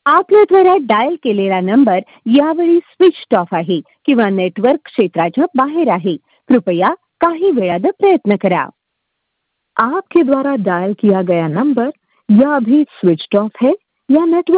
आपल्याद्वारा dial केलेला number यावेळी switch off आहे किंवा नेटवर्क क्षेत्राच्या बाहेर आहे. कृपया काही वेळात प्रयत्न करा. आपके द्वारा डायल किया गया नंबर या अभी स्विच ऑफ है या नेटवर्क